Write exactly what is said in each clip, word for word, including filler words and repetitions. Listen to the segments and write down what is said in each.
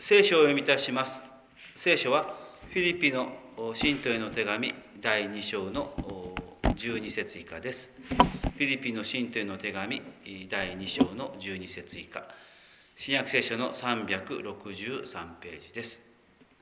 聖書を読み出します。聖書はフィリピの信徒への手紙だいに章のじゅうに節以下です。フィリピの信徒への手紙だいに章のじゅうに節以下、新約聖書のさんびゃくろくじゅうさんページです。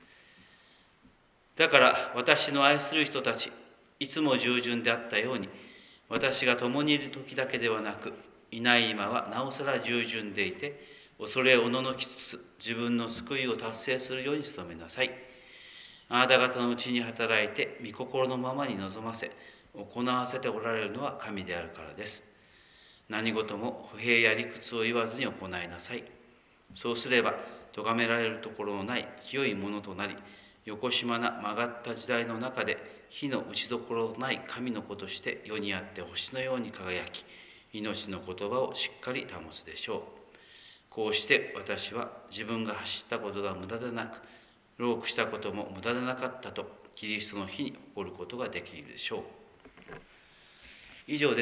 だから私の愛する人たち、いつも従順であったように、私が共にいる時だけではなく、いない今はなおさら従順でいて、恐れおののきつつ自分の救いを達成するように努めなさい。あなた方のうちに働いて御心のままに望ませ行わせておられるのは神であるからです。何事も不平や理屈を言わずに行いなさい。そうすれば咎められるところのない清いものとなり、よこしまな曲がった時代の中で火の打ちどころのない神の子として世にあって星のように輝き、命の言葉をしっかり保つでしょう。こうして私は自分が走ったことが無駄でなく、労苦したことも無駄でなかったとキリストの日に誇ることができるでしょう。以上です。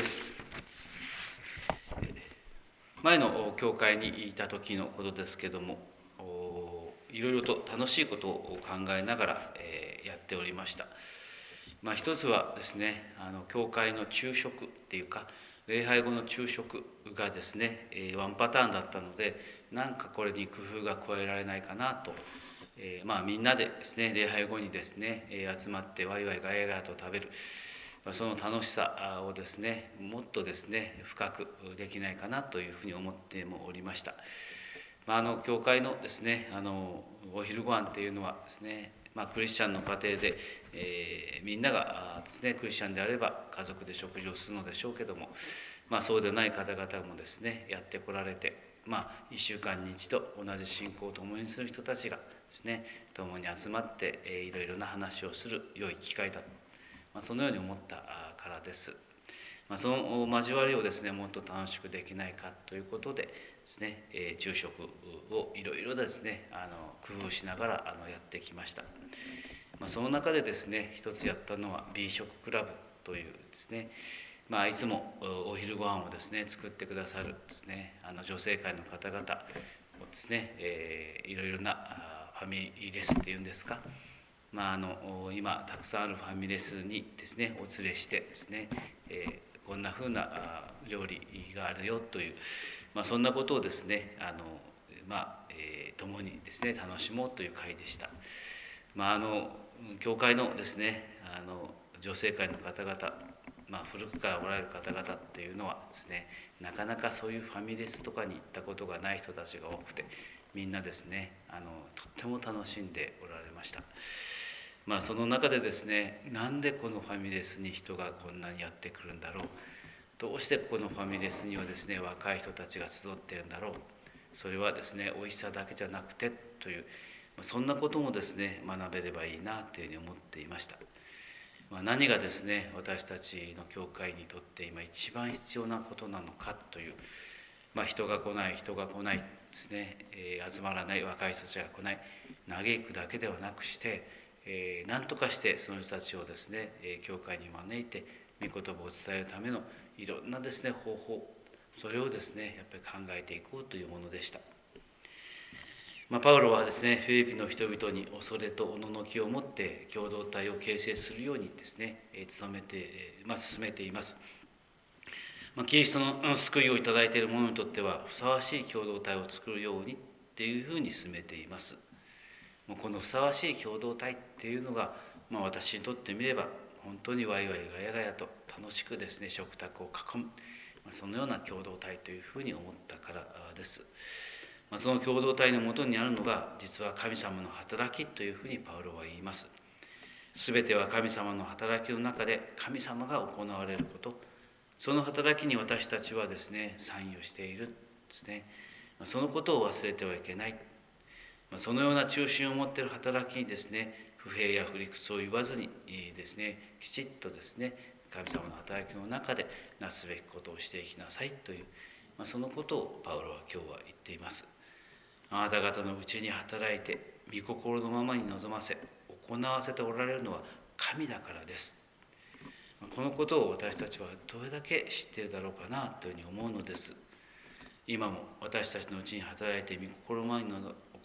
前の教会にいた時のことですけども、いろいろと楽しいことを考えながらやっておりました。まあ、一つはですね、あの教会の昼食っていうか、礼拝後の昼食がですね、ワンパターンだったので、なんかこれに工夫が加えられないかなと、えー、まあみんなでですね、礼拝後にですね、集まってワイワイガヤガヤと食べる、その楽しさをですね、もっとですね、深くできないかなというふうに思ってもおりました。まあ、あの教会のですね、あのお昼ご飯っていうのはですね、まあ、クリスチャンの家庭で、えー、みんながですね、クリスチャンであれば家族で食事をするのでしょうけども、まあ、そうでない方々もですね、やってこられて、まあ、いっしゅうかんに一度同じ信仰を共にする人たちがですね、共に集まって、えー、いろいろな話をする良い機会だ、まあ、そのように思ったからです。まあ、その交わりをですね、もっと楽しくできないかということでですね、えー、昼食をいろいろですね、あの工夫しながらあのやってきました。まあ、その中でですね、一つやったのは B 食クラブというですね、まあ、いつもお昼ご飯をですね作ってくださるですね、あの女性会の方々をですね、えー、いろいろなファミレスっていうんですか、まあ、あの今たくさんあるファミレスにですねお連れしてですね、えーこんなふうな料理があるよという、まあ、そんなことをですね、あの、まあえー、共にですね楽しもうという会でした。まあ、あの教会のですね、あの女性会の方々、まあ、古くからおられる方々っていうのはですね、なかなかそういうファミレスとかに行ったことがない人たちが多くて、みんなですね、あのとっても楽しんでおられました。まあ、その中でですね、なんでこのファミレスに人がこんなにやってくるんだろう、どうしてこのファミレスにはですね若い人たちが集っているんだろう、それはですねおいしさだけじゃなくてという、そんなこともですね学べればいいなというふうに思っていました。まあ、何がですね私たちの教会にとって今一番必要なことなのかという、まあ、人が来ない人が来ないですね、えー、集まらない若い人たちが来ない、嘆くだけではなくして、えー、何とかしてその人たちをですね、えー、教会に招いて御言葉を伝えるためのいろんなですね方法、それをですねやっぱり考えていこうというものでした。まあ、パウロはですねフィリピの人々に恐れとおののきを持って共同体を形成するようにですね努めて、まあ、進めています。まあ、キリストの救いをいただいている者にとってはふさわしい共同体を作るようにっていうふうに進めています。このふさわしい共同体っていうのが、まあ、私にとってみれば本当にワイワイガヤガヤと楽しくですね食卓を囲む、まあ、そのような共同体というふうに思ったからです。まあ、その共同体のもとにあるのが実は神様の働きというふうにパウロは言います。すべては神様の働きの中で神様が行われること、その働きに私たちはですね参与しているですね、そのことを忘れてはいけない。そのような中心を持っている働きにですね不平や不理屈を言わずにですねきちっとですね神様の働きの中でなすべきことをしていきなさいという、まあ、そのことをパウロは今日は言っています。あなた方のうちに働いて御心のままに望ませ行わせておられるのは神だからです。このことを私たちはどれだけ知っているだろうかなというふうに思うのです。今も私たちのうちに働いて御心のままに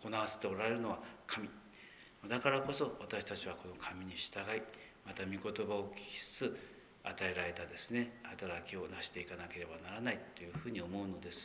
行わせておられるのは神。だからこそ私たちはこの神に従い、また御言葉を聞きつつ与えられたですね働きを成していかなければならないというふうに思うのです。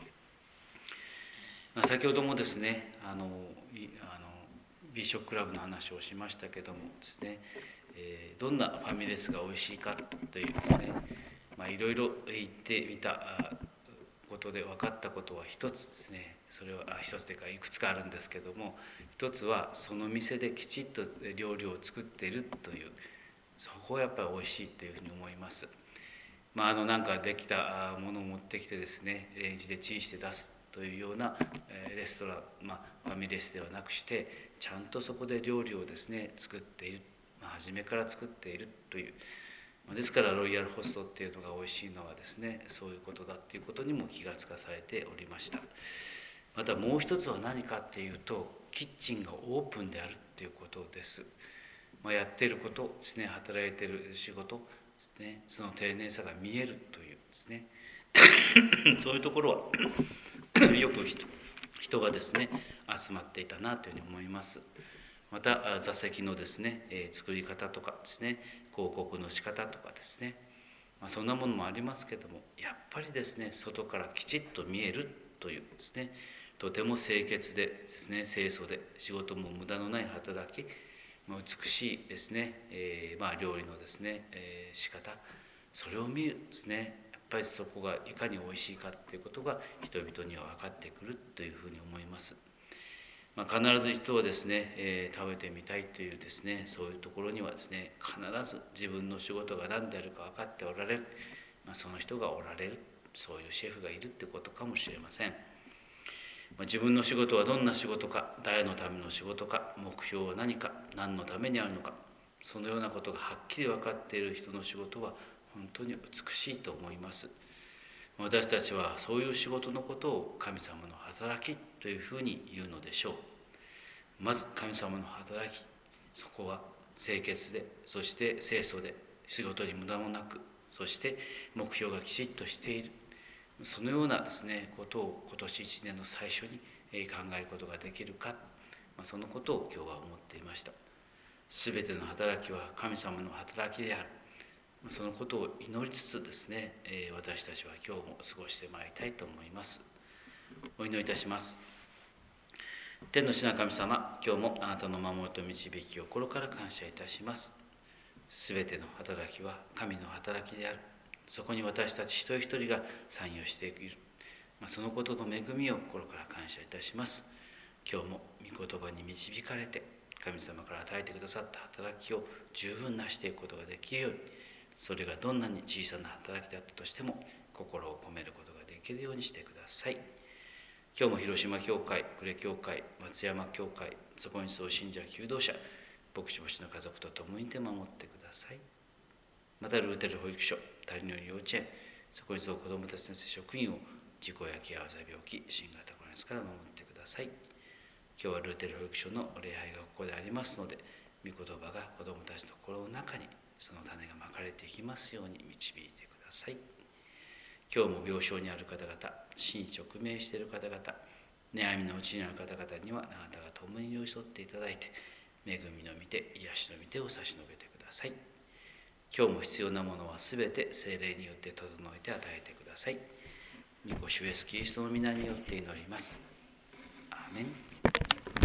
まあ、先ほどもですねあのあのビーショックラブの話をしましたけどもですね、えー、どんなファミレスが美味しいかというですね、まあ、いろいろ言ってみたことで分かったことは一つですね。それは一つというかいくつかあるんですけども、一つはその店できちっと料理を作っているという、そこがやっぱり美味しいというふうに思います。まあ、あのなんかできたものを持ってきてですねレンジでチンして出すというようなレストラン、まあ、ファミレスではなくしてちゃんとそこで料理をですね作っている、まあ、初めから作っているという、ですからロイヤルホストっていうのが美味しいのはですねそういうことだっていうことにも気がつかされておりました。またもう一つは何かっていうとキッチンがオープンであるっていうことです。まあ、やっていることですね、働いている仕事ですね、その丁寧さが見えるというですねそういうところはよく人がですね集まっていたなというふうに思います。また座席のですね、えー、作り方とかですね広告の仕方とかですね、まあ、そんなものもありますけども、やっぱりですね外からきちっと見えるというですねとても清潔でですね清楚で仕事も無駄のない働き、美しいですね、えーまあ、料理のですね、えー、仕方、それを見るですね、やっぱりそこがいかに美味しいかということが人々には分かってくるというふうに思います。まあ、必ず人はですね、えー、食べてみたいというですねそういうところにはですね必ず自分の仕事が何であるか分かっておられる、まあ、その人がおられる、そういうシェフがいるってことかもしれません。自分の仕事はどんな仕事か、誰のための仕事か、目標は何か、何のためにあるのか、そのようなことがはっきり分かっている人の仕事は本当に美しいと思います。私たちはそういう仕事のことを神様の働きというふうに言うのでしょう。まず神様の働き、そこは清潔で、そして清楚で、仕事に無駄もなく、そして目標がきちっとしている、そのようなですねことを今年一年の最初に考えることができるか、そのことを今日は思っていました。すべての働きは神様の働きである、そのことを祈りつつですね私たちは今日も過ごしてまいりたいと思います。お祈りいたします。天の父なる神様、今日もあなたの守りと導きを心から感謝いたします。すべての働きは神の働きである、そこに私たち一人一人が参与している、そのことの恵みを心から感謝いたします。今日も御言葉に導かれて神様から与えてくださった働きを十分なしていくことができるように、それがどんなに小さな働きだったとしても心を込めることができるようにしてください。今日も広島教会、呉教会、松山教会、そこにそう信者求道者、牧師牧師の家族と共にいて守ってください。またルーテル保育所、谷の幼稚園、そこにそう子どもたち先生職員を事故や気合わせ病気、新型コロナから守ってください。今日はルーテル保育所の礼拝がここでありますので、御言葉が子どもたちの心の中にその種がまかれていきますように導いてください。今日も病床にある方々、死に直面している方々、悩みのうちにある方々にはあなたが共に寄り添っていただいて、恵みの御手、癒しの御手を差し伸べてください。今日も必要なものはすべて聖霊によって整えて与えてください。御子主イエスキリストの皆によって祈ります。アーメン。